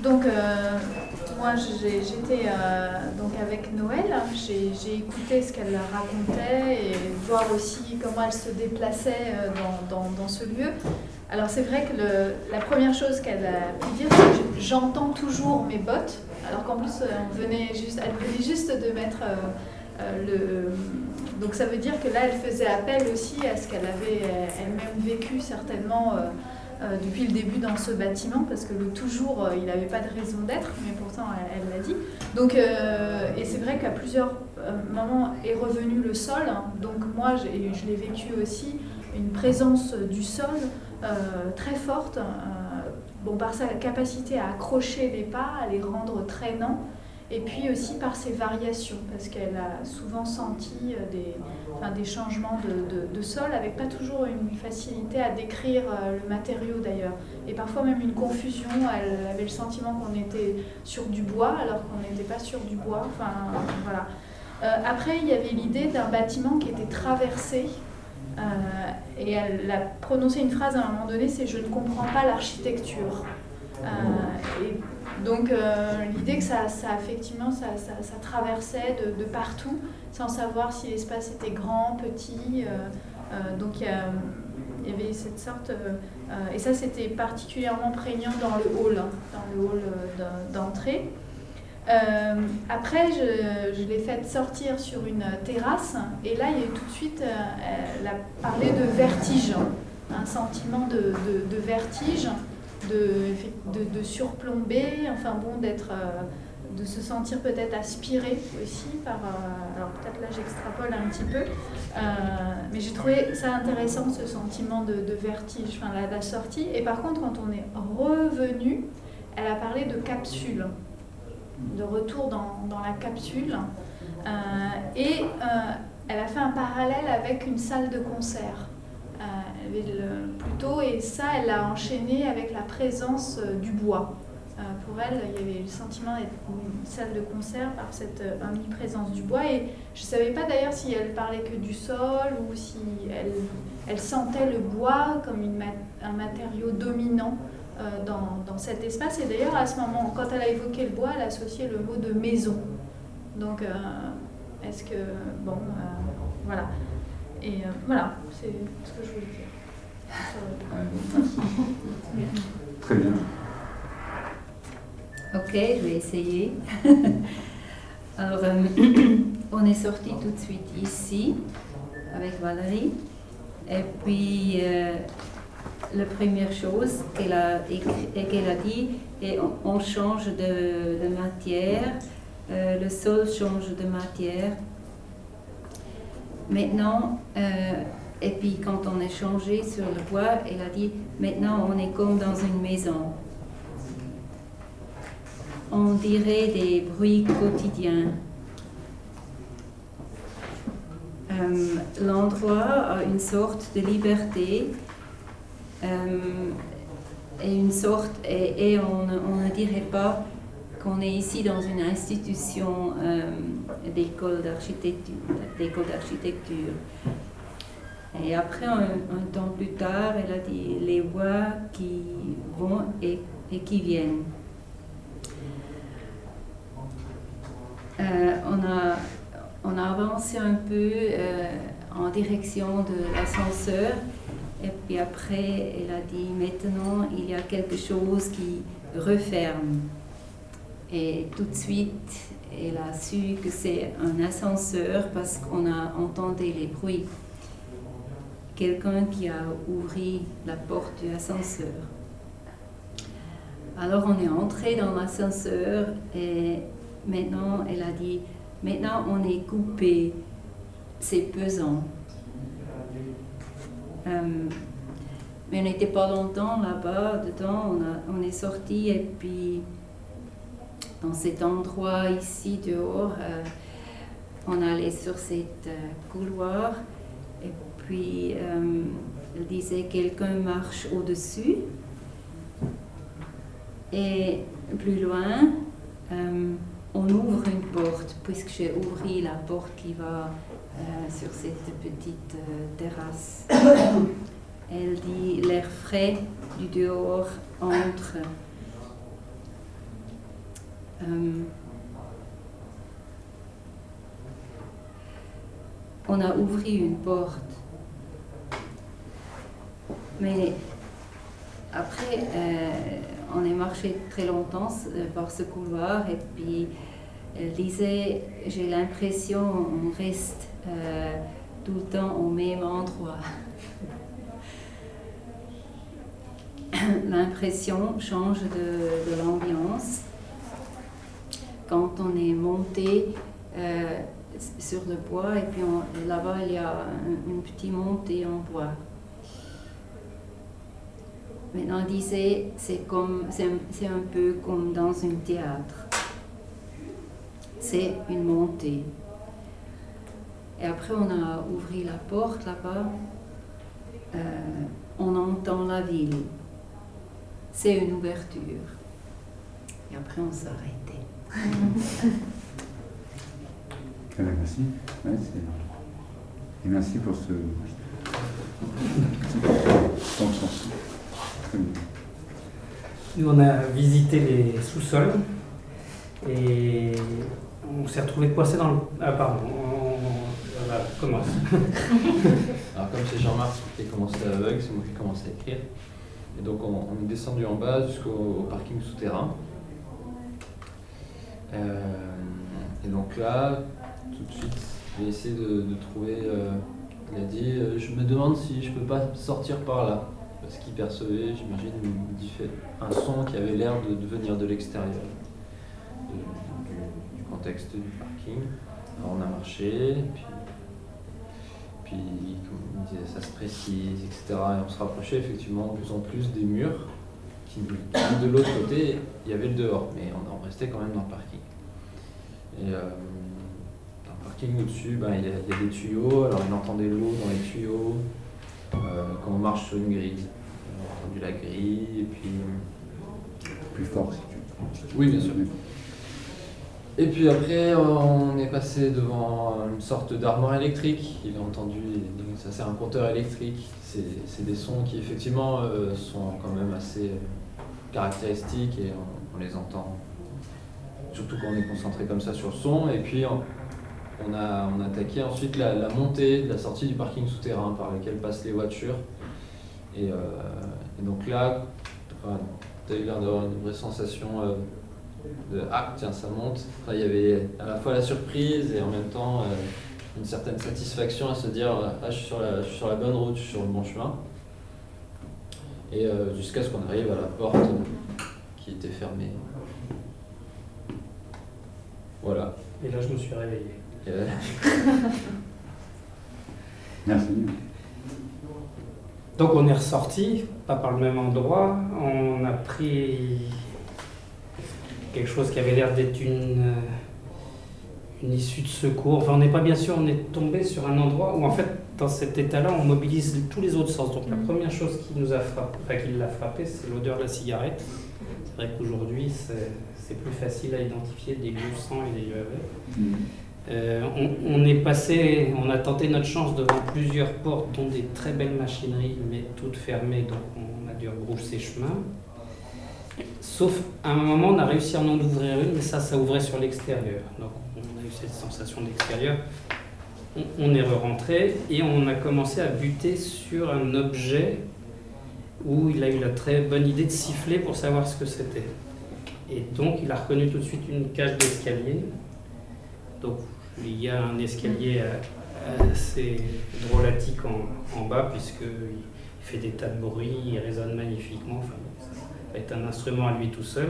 Donc, moi, j'étais donc avec Noël. J'ai écouté ce qu'elle racontait et voir aussi comment elle se déplaçait dans ce lieu. Alors, c'est vrai que la première chose qu'elle a pu dire, c'est que j'entends toujours mes bottes. Alors qu'en plus, elle venait juste de mettre donc ça veut dire que là, elle faisait appel aussi à ce qu'elle avait elle-même vécu certainement depuis le début dans ce bâtiment, parce que le toujours, il n'avait pas de raison d'être, mais pourtant elle l'a dit. Donc, et c'est vrai qu'à plusieurs moments est revenu le sol. Donc moi, je l'ai vécu aussi, une présence du sol très forte, bon, par sa capacité à accrocher les pas, à les rendre traînants, et puis aussi par ses variations, parce qu'elle a souvent senti des changements de sol, avec pas toujours une facilité à décrire le matériau d'ailleurs, et parfois même une confusion. Elle avait le sentiment qu'on était sur du bois alors qu'on n'était pas sur du bois. Enfin, voilà. Après, il y avait l'idée d'un bâtiment qui était traversé, et elle a prononcé une phrase à un moment donné, c'est « je ne comprends pas l'architecture ». Et donc l'idée que ça effectivement ça traversait de partout, sans savoir si l'espace était grand, petit. Donc il y avait cette sorte et ça c'était particulièrement prégnant dans le hall d'entrée. Après je l'ai faite sortir sur une terrasse, et là il y a eu tout de suite elle a parlé de vertige, un sentiment de vertige, de surplomber, enfin bon, de se sentir peut-être aspiré aussi par, alors peut-être là j'extrapole un petit peu, mais j'ai trouvé ça intéressant, ce sentiment de vertige, enfin la sortie. Et par contre, quand on est revenu, elle a parlé de capsule, de retour dans la capsule, et elle a fait un parallèle avec une salle de concert. Plutôt, et ça, elle l'a enchaîné avec la présence du bois. Pour elle, il y avait le sentiment d'être une salle de concert par cette omniprésence du bois. Et je ne savais pas d'ailleurs si elle parlait que du sol ou si elle sentait le bois comme un matériau dominant dans cet espace. Et d'ailleurs, à ce moment, quand elle a évoqué le bois, elle a associé le mot de maison. Donc, est-ce que... Bon, voilà. Et voilà, c'est ce que je voulais dire. Très bien. Ok, je vais essayer. Alors, on est sorti tout de suite ici avec Valérie. Et puis, la première chose qu'elle a dit, et on change de matière, le sol change de matière. Maintenant, et puis quand on est changé sur le bois, elle a dit, maintenant on est comme dans une maison. On dirait des bruits quotidiens. L'endroit a une sorte de liberté, et une sorte, et on ne dirait pas qu'on est ici dans une institution d'école d'architecture. Et après, un temps plus tard, elle a dit les voix qui vont et qui viennent. On a avancé un peu en direction de l'ascenseur, et puis après, elle a dit maintenant, il y a quelque chose qui referme. Et tout de suite, elle a su que c'est un ascenseur parce qu'on a entendu les bruits. Quelqu'un qui a ouvert la porte du ascenseur. Alors on est entré dans l'ascenseur et maintenant, elle a dit, maintenant on est coupé, c'est pesant. Mais on n'était pas longtemps là-bas, dedans, on est sorti et puis dans cet endroit ici dehors, on allait sur cet couloir et puis elle disait quelqu'un marche au-dessus et plus loin on ouvre une porte puisque j'ai ouvert la porte qui va sur cette petite terrasse. Elle dit l'air frais du dehors entre. on a ouvert une porte. Mais après, on est marché très longtemps par ce couloir et puis elle disait, j'ai l'impression on reste tout le temps au même endroit. L'impression change de l'ambiance. Quand on est monté sur le bois et puis là-bas il y a une petite montée en bois. Maintenant on disait c'est un peu comme dans un théâtre. C'est une montée. Et après on a ouvert la porte là-bas. On entend la ville. C'est une ouverture. Et après on s'est arrêté. Merci. Ouais, et merci pour ce sens. Nous, on a visité les sous-sols et on s'est retrouvé coincé dans le... Ah, pardon. On commence. Alors, comme c'est Jean-Marc qui a commencé à aveugle, c'est moi qui ai commencé à écrire. Et donc, on est descendu en bas jusqu'au parking souterrain. Et donc là, tout de suite, j'ai essayé de trouver. Il a dit je me demande si je peux pas sortir par là. Parce qu'il percevait, j'imagine, un son qui avait l'air de venir de l'extérieur, du contexte du parking. Alors on a marché, puis comme il disait, ça se précise, etc. Et on se rapprochait effectivement de plus en plus des murs, qui de l'autre côté, il y avait le dehors, mais on restait quand même dans le parking. Et dans le parking au-dessus, il y a des tuyaux, alors il entendait l'eau dans les tuyaux. Quand on marche sur une grille, on a entendu la grille et puis... Plus fort si tu veux. Oui, bien sûr. Et puis après, on est passé devant une sorte d'armoire électrique. Il a entendu, ça c'est un compteur électrique. C'est des sons qui effectivement sont quand même assez caractéristiques et on les entend. Surtout quand on est concentré comme ça sur le son. Et puis on a attaqué ensuite la montée de la sortie du parking souterrain par lequel passent les voitures. Et donc là, tu as eu l'air d'avoir une vraie sensation de « ah tiens, ça monte ». Enfin, il y avait à la fois la surprise et en même temps une certaine satisfaction à se dire « ah, je suis sur la bonne route, je suis sur le bon chemin ». Et jusqu'à ce qu'on arrive à la porte qui était fermée. Voilà. Et là, je me suis réveillé. Merci. Donc on est ressorti, pas par le même endroit, on a pris quelque chose qui avait l'air d'être une issue de secours. Enfin on n'est pas bien sûr, on est tombé sur un endroit où en fait dans cet état-là on mobilise tous les autres sens. Donc la première chose qui nous a frappé, qui l'a frappé, c'est l'odeur de la cigarette. C'est vrai qu'aujourd'hui c'est plus facile à identifier des lieux sans et des lieux avec. On est passé, on a tenté notre chance devant plusieurs portes, dont des très belles machineries, mais toutes fermées, donc on a dû rebrousser chemin. Sauf à un moment, on a réussi à en ouvrir une, mais ça ouvrait sur l'extérieur. Donc on a eu cette sensation d'extérieur. On est re-rentré et on a commencé à buter sur un objet où il a eu la très bonne idée de siffler pour savoir ce que c'était. Et donc il a reconnu tout de suite une cage d'escalier. Donc il y a un escalier assez drôlatique en bas puisqu'il fait des tas de bruit, il résonne magnifiquement. Enfin, ça va être un instrument à lui tout seul.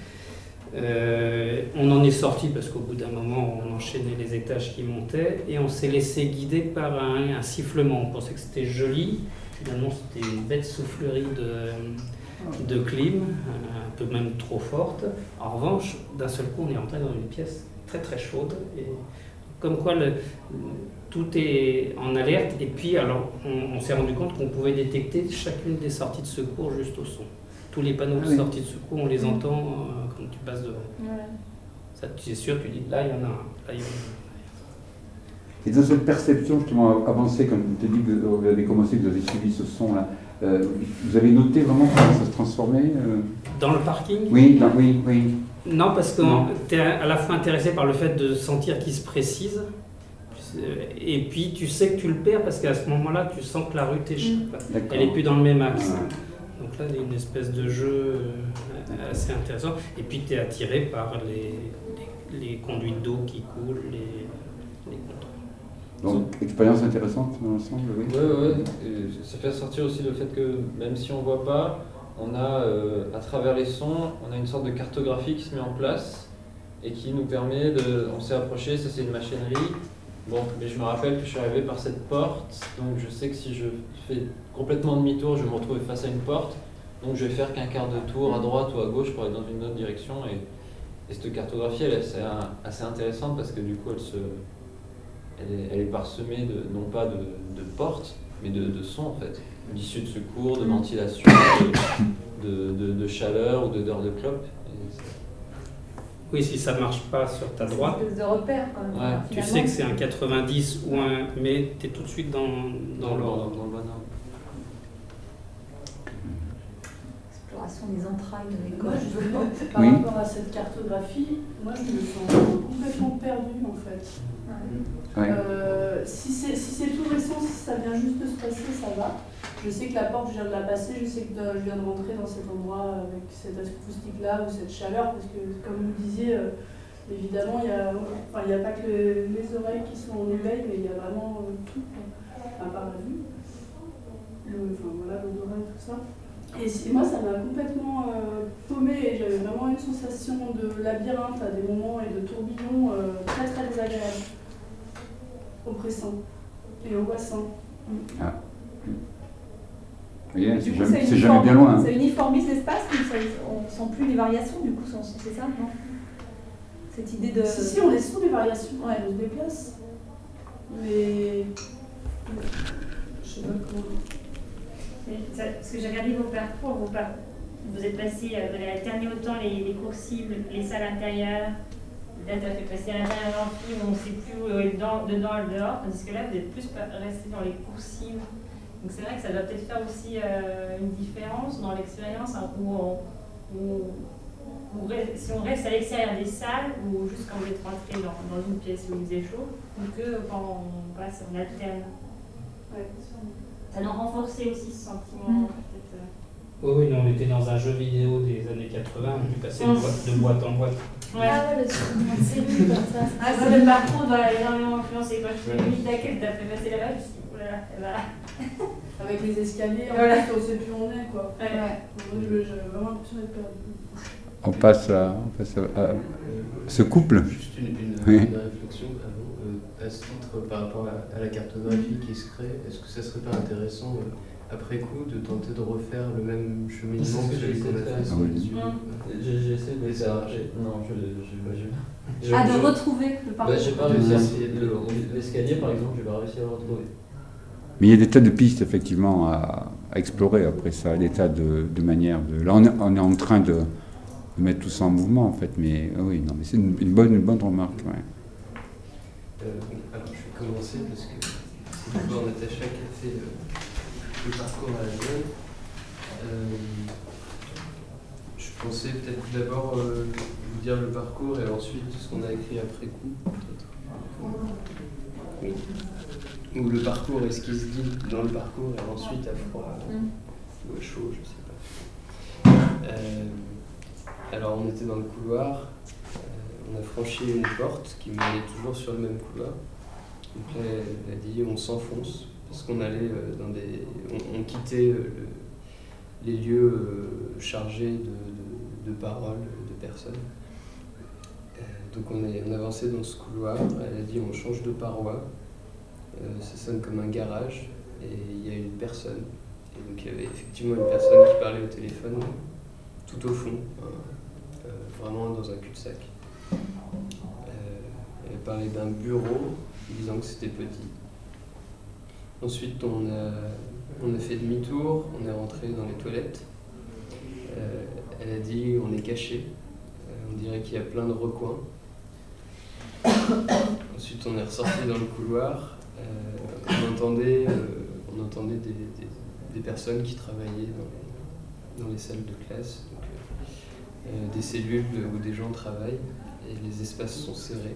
On en est sorti parce qu'au bout d'un moment on enchaînait les étages qui montaient et on s'est laissé guider par un sifflement. On pensait que c'était joli, finalement c'était une bête soufflerie de clim, un peu même trop forte. En revanche, d'un seul coup on est entré dans une pièce très très chaude et comme quoi tout est en alerte et puis alors on s'est rendu compte qu'on pouvait détecter chacune des sorties de secours juste au son. Tous les panneaux de sortie de secours, on les entend quand tu passes devant. Ouais. Ça, tu es sûr, tu dis là il y en a un, là il y en a un. Et dans cette perception justement avancée, comme tu dis que vous avez commencé, que vous avez suivi ce son-là, vous avez noté vraiment comment ça se transformait Dans le parking ? Oui, oui. Non, parce que tu es à la fois intéressé par le fait de sentir qu'il se précise, et puis tu sais que tu le perds parce qu'à ce moment-là, tu sens que la rue t'échappe. Elle n'est plus dans le même axe. Ouais. Donc là, il y a une espèce de jeu assez intéressant. Et puis tu es attiré par les conduites d'eau qui coulent, les contours. Donc, expérience intéressante dans l'ensemble, oui. Oui. Ça fait ressortir aussi le fait que même si on ne voit pas, on a, à travers les sons, on a une sorte de cartographie qui se met en place et qui nous permet de... On s'est approché, ça c'est une machinerie. Bon, mais je me rappelle que je suis arrivé par cette porte, donc je sais que si je fais complètement demi-tour, je vais me retrouver face à une porte. Donc je vais faire qu'un quart de tour à droite ou à gauche pour aller dans une autre direction. Et cette cartographie, elle est assez intéressante parce que du coup, elle est parsemée non pas de portes, mais de sons en fait. D'issue de secours, de ventilation, de chaleur ou d'odeur de clope. Oui, si ça ne marche pas sur ta droite, C'est une espèce de repère quand même. Ouais. tu sais que c'est un 90 ou un... Mais tu es tout de suite dans l'ordre. Dans le bon ordre. Exploration des entrailles de Moi, l'école. justement, par Oui. rapport à cette cartographie, moi je me sens complètement perdue en fait. Ouais. Si c'est tout récent, si ça vient juste de se passer, ça va. Je sais que la porte, je viens de la passer, je sais que je viens de rentrer dans cet endroit avec cette acoustique-là ou cette chaleur, parce que comme vous disiez, évidemment, il n'y a pas que les oreilles qui sont en éveil, mais il y a vraiment tout, à part la vue, l'odorat et tout ça. Et moi, ça m'a complètement paumée et j'avais vraiment une sensation de labyrinthe à des moments et de tourbillon très très désagréable, oppressant et angoissant. Ah. Oui, Du c'est coup, jamais, bien loin. Hein. Ça uniformise l'espace, mais on ne sent plus les variations, du coup, c'est ça, non? Cette idée de... Si, on les sent les variations, ouais, elles se déplacent. Mais... Je sais pas comment... Parce que j'ai regardé vos parcours, vous êtes passé, vous avez alterné autant les cours cibles, les salles intérieures. Là, tu as fait passer à l'intérieur l'amphi où on ne sait plus dedans et dehors, tandis que là, vous êtes plus resté dans les cours cibles. Donc c'est vrai que ça doit peut-être faire aussi une différence dans l'expérience hein, si on reste à l'extérieur des salles ou juste quand vous êtes rentré dans une pièce où il faisait chaud, ou que quand on passe, on alterne. Ouais. Ça doit renforcer aussi ce sentiment. Peut-être, Oui, on était dans un jeu vidéo des années 80, on est passé de boîte en boîte. Ouais. Ah ouais, le souvenir de cellule comme ça. Ah, ça, le parcours doit énormément influencer. Quand je suis venue d'Aquel, t'as fait passer là-bas, je me suis dit, oh là là, elle va. Avec les escaliers, en Voilà. fait, on ne sait plus où on est, quoi. Ouais. J'ai vraiment l'impression d'être perdue. On passe à ce couple. Juste une Oui. réflexion à ce titre par rapport à la cartographie qui se crée. Est-ce que ça serait pas intéressant après coup de tenter de refaire le même cheminement C'est ce que celui qu'on a fait Ah sur oui. les suivis? J'essaie de Et ça faire. marche. Non, de retrouver le parcours. j'ai pas réussi à essayer l'escalier par exemple, j'ai pas réussi à le retrouver. Mais il y a des tas de pistes effectivement à explorer après ça, des tas de manières de. Là, on est en train de mettre tout ça en mouvement en fait, mais oui, non, mais c'est une bonne remarque. Ouais. Alors je vais commencer parce que c'est d'abord Natacha qui a fait le parcours à la mienne. Je pensais peut-être d'abord vous dire le parcours et ensuite ce qu'on a écrit après coup, peut-être. Oui. Ou le parcours et ce qui se dit dans le parcours et ensuite à froid ou à chaud, je sais pas. Alors on était dans le couloir, on a franchi une porte qui menait toujours sur le même couloir. Donc là elle a dit on s'enfonce parce qu'on allait on quittait les lieux chargés de paroles, de personnes. Donc on avançait dans ce couloir, elle a dit on change de paroi, ça sonne comme un garage et il y a une personne. Et donc il y avait effectivement une personne qui parlait au téléphone tout au fond, vraiment dans un cul-de-sac. Elle parlait d'un bureau disant que c'était petit. Ensuite on a fait demi-tour, on est rentré dans les toilettes. Elle a dit on est caché, on dirait qu'il y a plein de recoins. Ensuite on est ressorti dans le couloir, on entendait des personnes qui travaillaient dans les salles de classe. Donc, des cellules où des gens travaillent et les espaces sont serrés.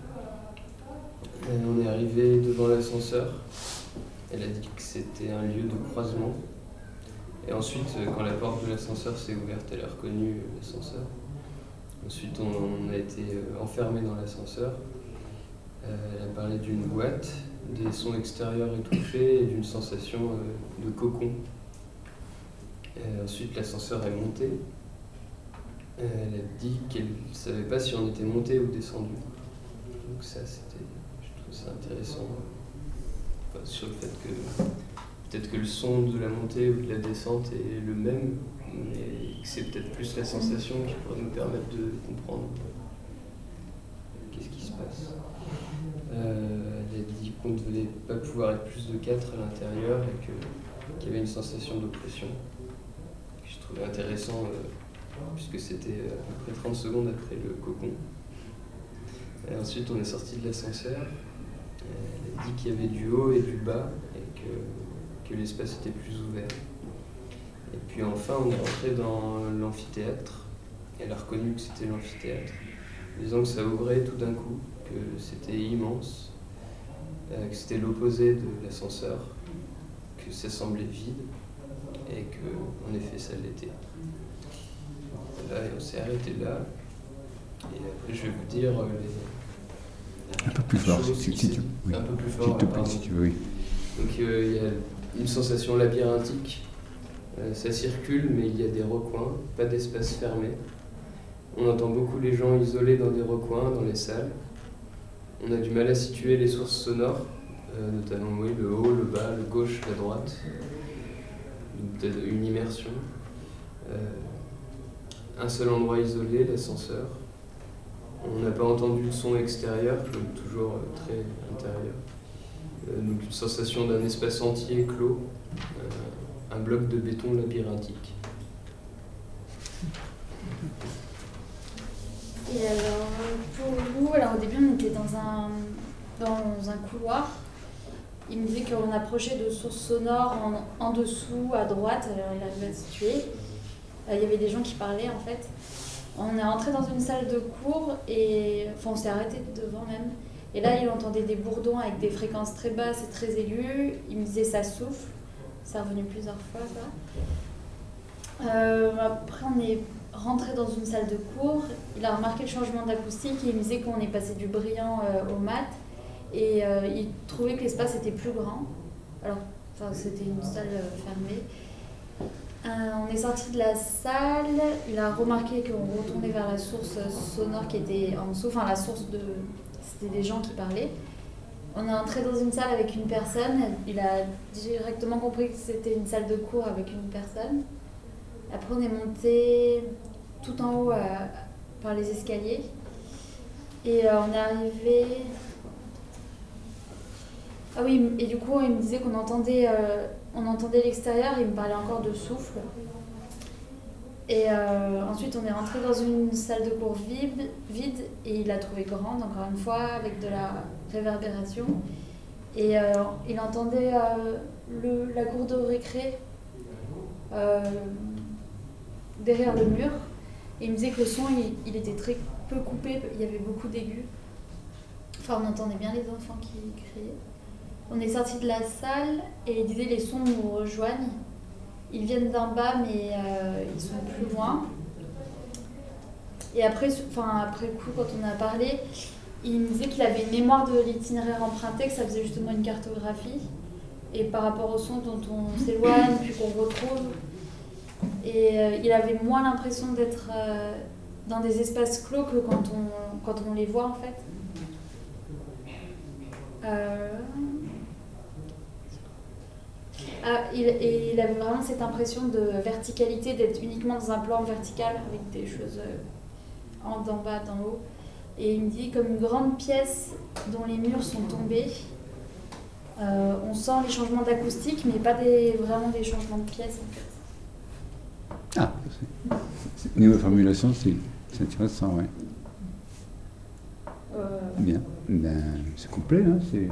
On est arrivé devant l'ascenseur. Elle a dit que c'était un lieu de croisement. Et ensuite, quand la porte de l'ascenseur s'est ouverte, elle a reconnu l'ascenseur. Ensuite, on a été enfermés dans l'ascenseur. Elle a parlé d'une boîte, des sons extérieurs étouffés et d'une sensation de cocon. Ensuite, l'ascenseur est monté. Elle a dit qu'elle ne savait pas si on était monté ou descendu. Donc ça, je trouve ça intéressant. Enfin, sur le fait que peut-être que le son de la montée ou de la descente est le même, mais que c'est peut-être plus la sensation qui pourrait nous permettre de comprendre qu'est-ce qui se passe. Elle a dit qu'on ne devait pas pouvoir être plus de 4 à l'intérieur et qu'il y avait une sensation d'oppression. Je trouvais intéressant puisque c'était à peu près 30 secondes après le cocon. Et ensuite on est sorti de l'ascenseur. Elle a dit qu'il y avait du haut et du bas et que l'espace était plus ouvert. Et puis enfin on est rentré dans l'amphithéâtre. Elle a reconnu que c'était l'amphithéâtre, disant que ça ouvrait tout d'un coup, que c'était immense, que c'était l'opposé de l'ascenseur, que ça semblait vide et qu'en effet ça l'était. Voilà, et on s'est arrêté là. Et après je vais vous dire un peu plus fort, si tu veux. Un peu plus fort, s'il te plaît, si tu veux, oui. Donc il y a une sensation labyrinthique. Ça circule, mais il y a des recoins, pas d'espace fermé. On entend beaucoup les gens isolés dans des recoins, dans les salles. On a du mal à situer les sources sonores, notamment oui, le haut, le bas, le gauche, la droite. Peut-être une immersion. Un seul endroit isolé, l'ascenseur. On n'a pas entendu le son extérieur, comme toujours très intérieur. Donc une sensation d'un espace entier clos, un bloc de béton labyrinthique. Et alors, pour nous, au début, on était dans un couloir. Il me disait qu'on approchait de sources sonores en dessous, à droite, alors il arrivait à situer. Il y avait des gens qui parlaient en fait. On est rentré dans une salle de cours et on s'est arrêté devant même. Et là, il entendait des bourdons avec des fréquences très basses et très aiguës. Il me disait ça souffle. C'est revenu plusieurs fois ça. Après, on est rentré dans une salle de cours. Il a remarqué le changement d'acoustique et il me disait qu'on est passé du brillant au mat. Et il trouvait que l'espace était plus grand. Alors, c'était une salle fermée. On est sorti de la salle, il a remarqué qu'on retournait vers la source sonore qui était en dessous, la source c'était des gens qui parlaient. On est entré dans une salle avec une personne, il a directement compris que c'était une salle de cours avec une personne. Après on est monté tout en haut par les escaliers et on est arrivé... Ah oui, et du coup il me disait qu'on entendait l'extérieur, il me parlait encore de souffle. Et ensuite, on est rentré dans une salle de cours vide et il l'a trouvée grande, encore une fois, avec de la réverbération. Et il entendait la cour de récré derrière le mur. Et il me disait que le son, il était très peu coupé, il y avait beaucoup d'aigus. Enfin, on entendait bien les enfants qui criaient. On est sorti de la salle et il disait les sons nous rejoignent. Ils viennent d'en bas mais ils sont plus loin. Et après coup, quand on a parlé, il me disait qu'il avait une mémoire de l'itinéraire emprunté, que ça faisait justement une cartographie. Et par rapport au son dont on s'éloigne puis qu'on retrouve. Et il avait moins l'impression d'être dans des espaces clos que quand on les voit en fait. Il avait vraiment cette impression de verticalité, d'être uniquement dans un plan vertical avec des choses d'en bas, d'en haut. Et il me dit comme une grande pièce dont les murs sont tombés. On sent les changements d'acoustique, mais pas vraiment des changements de pièces en fait. Ah, niveau formulation, c'est intéressant, ouais. Bien, c'est complet, hein, c'est...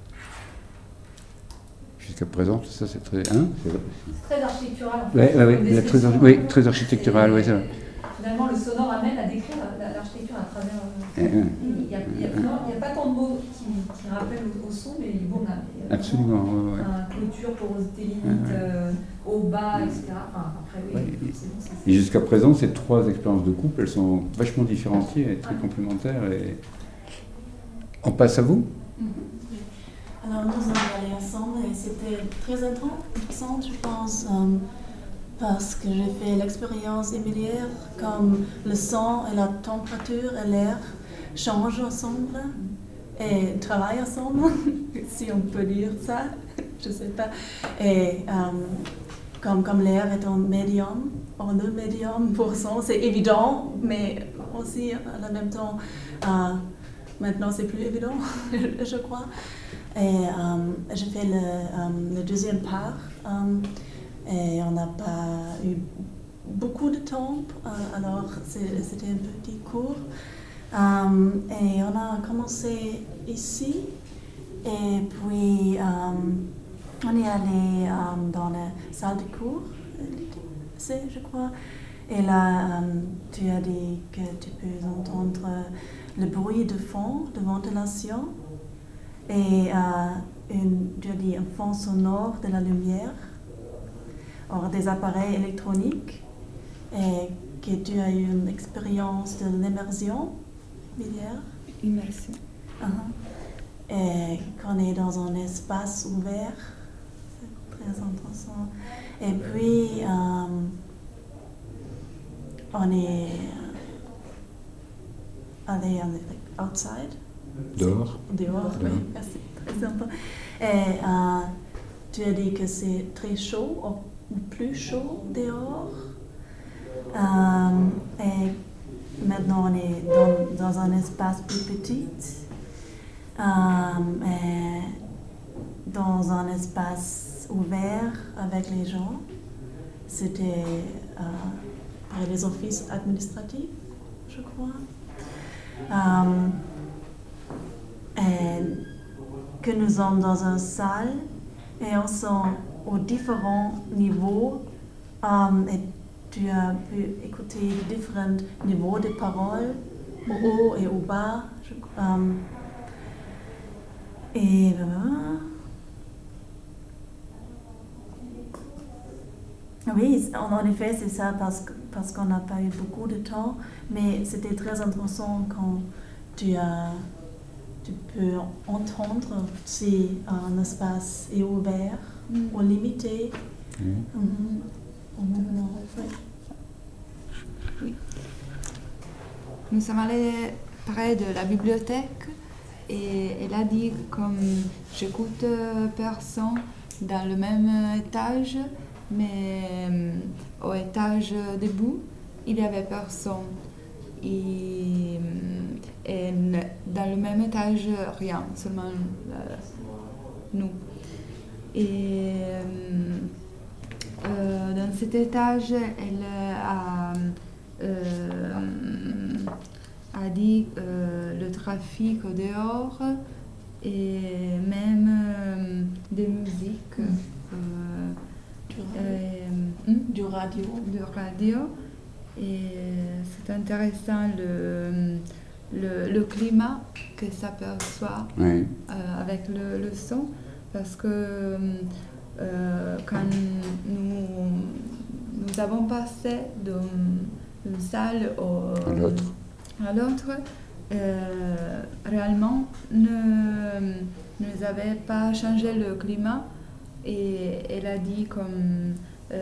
Jusqu'à présent, ça c'est très... Hein, c'est très architectural. Oui, très architectural, oui, c'est vrai. finalement, le sonore amène à décrire l'architecture à travers. Il n'y a pas tant de mots qui rappellent au son, mais bon, il y a absolument, clôture, porosité limite, haut, bas, etc. Enfin, après, oui, c'est et jusqu'à présent, ces 3 expériences de couple, elles sont vachement différenciées et très complémentaires. Et on passe à vous. Alors, nous sommes allés ensemble et c'était très intéressant, je pense, parce que j'ai fait l'expérience immédiate comme le son et la température et l'air changent ensemble et travaillent ensemble, si on peut dire ça, je ne sais pas. Et comme l'air est un médium, le médium pour son, c'est évident, mais aussi en même temps, maintenant c'est plus évident, je crois. Et j'ai fait le deuxième part et on n'a pas eu beaucoup de temps, alors c'était un petit cours. Et on a commencé ici et puis on est allé dans la salle de cours, je crois. Et là, tu as dit que tu peux entendre le bruit de fond, de ventilation. Et tu as dit un fond sonore de la lumière, or des appareils électroniques, et que tu as eu une expérience de l'immersion visuelle. Immersion. Et qu'on est dans un espace ouvert, c'est très intéressant. Et puis, on est allé outside. Dehors. Dehors, oui, merci, très sympa. Et tu as dit que c'est très chaud, ou plus chaud dehors. Et maintenant, on est dans un espace plus petit, et dans un espace ouvert avec les gens. C'était près des offices administratifs, je crois. Et que nous sommes dans une salle et on sent aux différents niveaux et tu as pu écouter différents niveaux de paroles, au haut et au bas. Et oui, en effet, c'est ça parce qu'on n'a pas eu beaucoup de temps, mais c'était très intéressant quand tu peux entendre si un espace est ouvert ou limité. Oui. Nous sommes allés près de la bibliothèque et elle a dit comme j'écoute personne dans le même étage, mais au étage debout, il y avait personne. Et dans le même étage, rien, seulement nous. Et dans cet étage, elle a dit le trafic au dehors et même des musiques. Du radio. Et c'est intéressant le climat que ça perçoit avec le son, parce que quand nous avons passé d'une salle à l'autre, réellement nous n'avons pas changé le climat, et elle a dit comme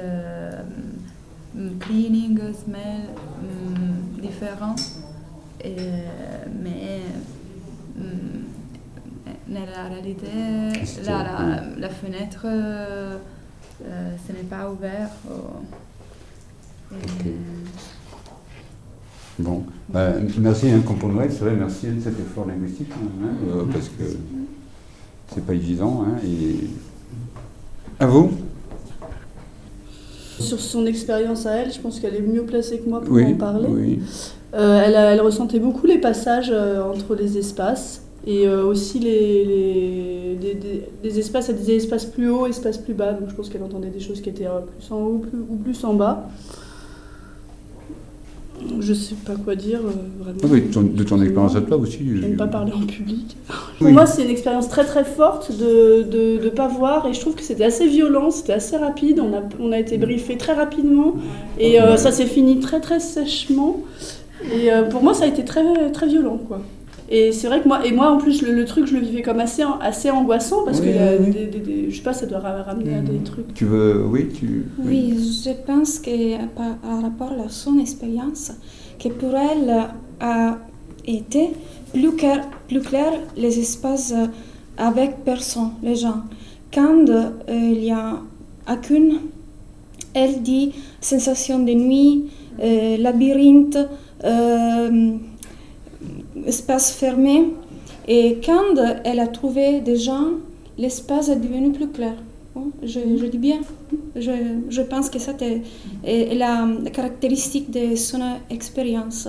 cleaning, smell différent, mais dans la réalité, la fenêtre, ce n'est pas ouvert. Bon, merci comme pour Noël, c'est vrai, merci de cet effort linguistique, parce que c'est pas évident. Et à vous? Sur son expérience à elle, je pense qu'elle est mieux placée que moi pour en parler. Oui. Elle ressentait beaucoup les passages entre les espaces et aussi des espaces, elle disait espaces plus hauts, espaces plus bas, donc je pense qu'elle entendait des choses qui étaient plus en haut ou plus en bas. Je sais pas quoi dire, vraiment. Ah oui, de ton expérience à toi aussi. J'aime pas parler en public. Pour moi, c'est une expérience très très forte de pas voir, et je trouve que c'était assez violent, c'était assez rapide. On a été briefé très rapidement, et ça s'est fini très très sèchement. Et pour moi, ça a été très très violent, quoi. Et c'est vrai que moi en plus, le truc, je le vivais comme assez angoissant, parce que je sais pas, ça doit ramener à des trucs. Tu veux, oui, je pense que par rapport à son expérience, que pour elle a été plus clair les espaces avec personne, les gens. Quand il y a aucune, elle dit sensation de nuit, labyrinthe, espace fermé, et quand elle a trouvé des gens, l'espace est devenu plus clair. Bon, je dis bien, je pense que ça est la caractéristique de son expérience.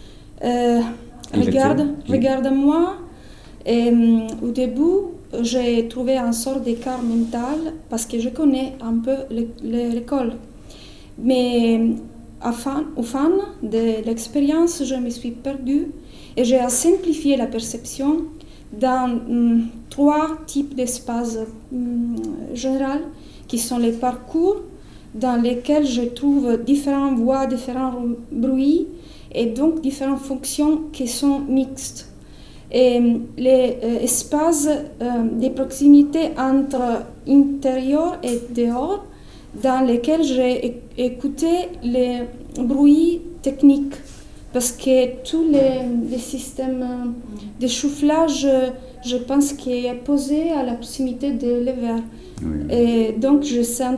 Regarde-moi, au début, j'ai trouvé un sort d'écart mental parce que je connais un peu l'école. Mais au fin de l'expérience, je me suis perdue et j'ai simplifié la perception dans 3 types d'espaces généraux qui sont les parcours dans lesquels je trouve différentes voix, différents bruits et donc différentes fonctions qui sont mixtes. Et les espaces de proximité entre intérieur et dehors dans lesquels j'ai écouté les bruits techniques. Parce que tous les systèmes de chauffage, je pense qu'il est posé à la proximité de l'hiver. Oui. Et donc je sens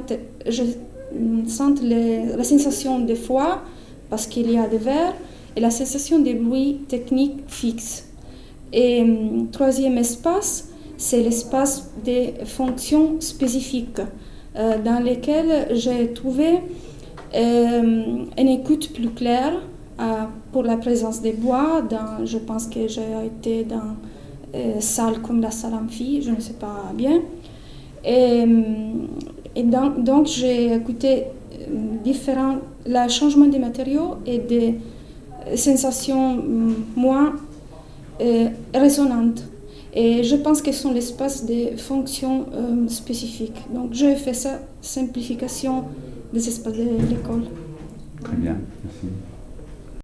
la sensation de froid parce qu'il y a des verres et la sensation de bruit technique fixe. Et troisième espace, c'est l'espace des fonctions spécifiques dans lesquelles j'ai trouvé une écoute plus claire. Pour la présence des bois, je pense que j'ai été dans une salle comme la salle amphi, je ne sais pas bien. Et donc j'ai écouté le changement des matériaux et des sensations moins résonantes. Et je pense que ce sont l'espace des fonctions spécifiques. Donc j'ai fait ça, simplification des espaces de l'école. Très bien, merci.